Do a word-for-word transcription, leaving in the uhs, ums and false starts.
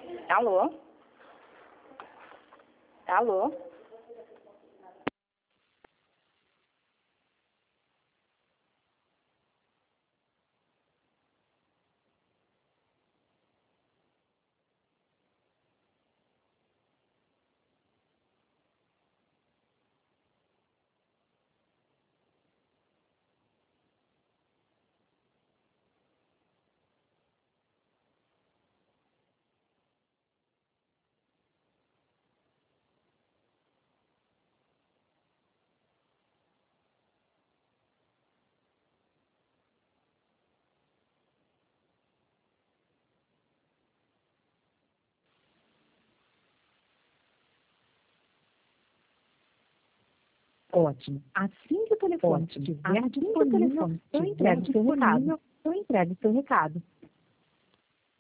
Alô? Alô? Ótimo. Assim que o telefone estiver disponível, eu entrego seu recado. Eu entrego seu recado.